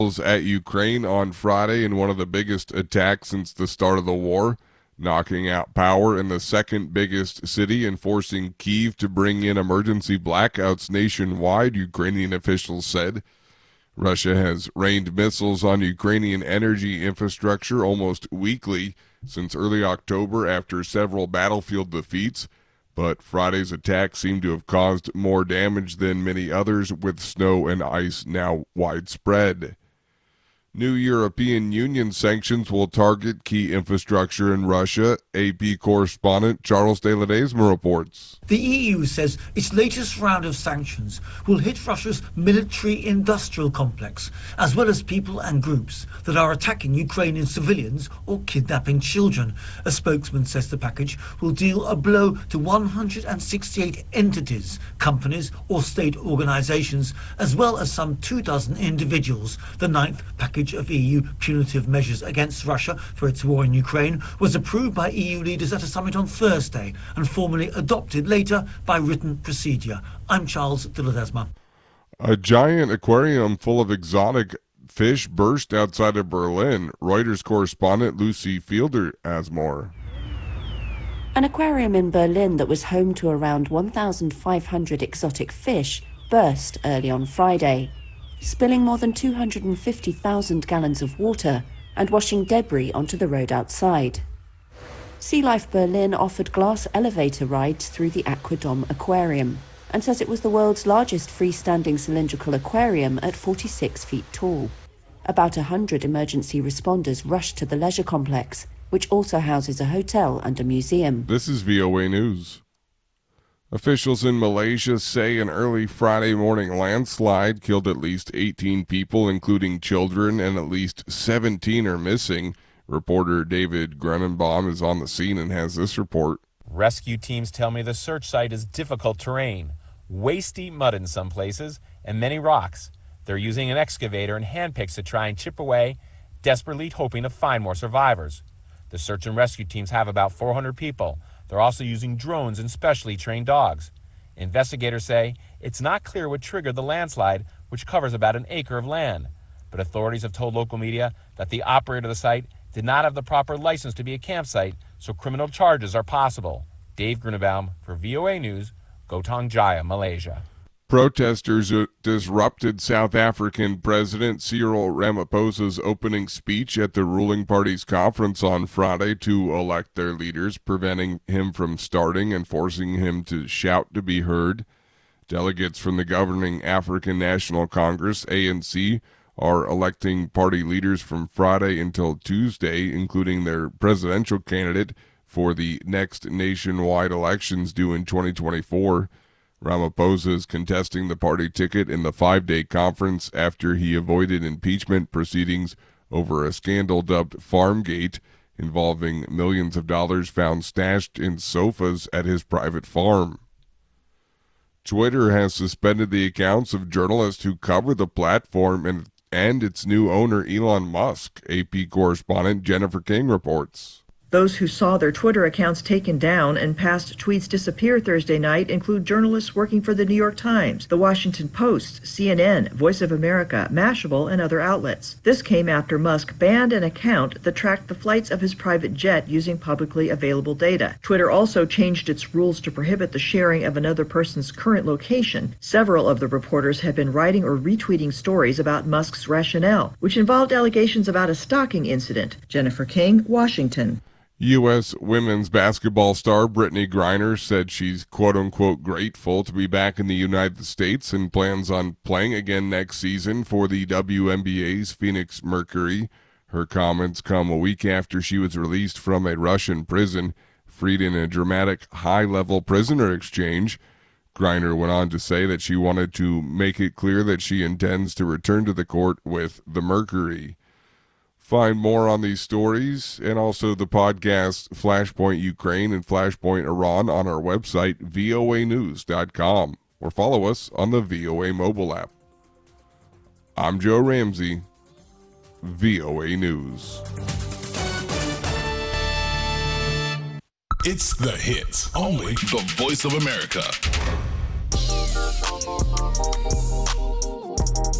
at Ukraine on Friday in one of the biggest attacks since the start of the war, knocking out power in the second biggest city and forcing Kyiv to bring in emergency blackouts nationwide, Ukrainian officials said. Russia has rained missiles on Ukrainian energy infrastructure almost weekly since early October after several battlefield defeats, but Friday's attack seemed to have caused more damage than many others, with snow and ice now widespread. New European Union sanctions will target key infrastructure in Russia, AP correspondent Charles de Ledesma reports. The EU says its latest round of sanctions will hit Russia's military-industrial complex, as well as people and groups that are attacking Ukrainian civilians or kidnapping children. A spokesman says the package will deal a blow to 168 entities, companies or state organizations, as well as some 24 individuals. The ninth package of EU punitive measures against Russia for its war in Ukraine was approved by EU leaders at a summit on Thursday and formally adopted later by written procedure. I'm Charles de Ledesma. A giant aquarium full of exotic fish burst outside of Berlin. Reuters correspondent Lucy Fielder has more. An aquarium in Berlin that was home to around 1,500 exotic fish burst early on Friday, spilling more than 250,000 gallons of water and washing debris onto the road outside. Sea Life Berlin offered glass elevator rides through the Aquadom aquarium and says it was the world's largest freestanding cylindrical aquarium at 46 feet tall. About 100 emergency responders rushed to the leisure complex, which also houses a hotel and a museum. This is VOA News. Officials in Malaysia say an early Friday morning landslide killed at least 18 people, including children, and at least 17 are missing. Reporter David Grunenbaum is on the scene and has this report. Rescue teams tell me the search site is difficult terrain, waist-deep mud in some places, and many rocks. They're using an excavator and hand picks to try and chip away, desperately hoping to find more survivors. The search and rescue teams have about 400 people. They're also using drones and specially trained dogs. Investigators say it's not clear what triggered the landslide, which covers about an acre of land. But authorities have told local media that the operator of the site did not have the proper license to be a campsite, so criminal charges are possible. Dave Grunenbaum for VOA News, Gotong Jaya, Malaysia. Protesters disrupted South African President Cyril Ramaphosa's opening speech at the ruling party's conference on Friday to elect their leaders, preventing him from starting and forcing him to shout to be heard. Delegates from the governing African National Congress, ANC, are electing party leaders from Friday until Tuesday, including their presidential candidate for the next nationwide elections due in 2024. Ramaphosa is contesting the party ticket in the 5-day conference after he avoided impeachment proceedings over a scandal dubbed Farmgate, involving millions of dollars found stashed in sofas at his private farm. Twitter has suspended the accounts of journalists who cover the platform and its new owner Elon Musk, AP correspondent Jennifer King reports. Those who saw their Twitter accounts taken down and past tweets disappear Thursday night include journalists working for the New York Times, the Washington Post, CNN, Voice of America, Mashable, and other outlets. This came after Musk banned an account that tracked the flights of his private jet using publicly available data. Twitter also changed its rules to prohibit the sharing of another person's current location. Several of the reporters have been writing or retweeting stories about Musk's rationale, which involved allegations about a stalking incident. Jennifer King, Washington. U.S. women's basketball star Brittany Griner said she's quote-unquote grateful to be back in the United States and plans on playing again next season for the WNBA's Phoenix Mercury. Her comments come a week after she was released from a Russian prison, freed in a dramatic high-level prisoner exchange. Griner went on to say that she wanted to make it clear that she intends to return to the court with the Mercury. Find more on these stories and also the podcast Flashpoint Ukraine and Flashpoint Iran on our website, voanews.com, or follow us on the VOA mobile app. I'm Joe Ramsey, VOA News. It's the hits, only the Voice of America.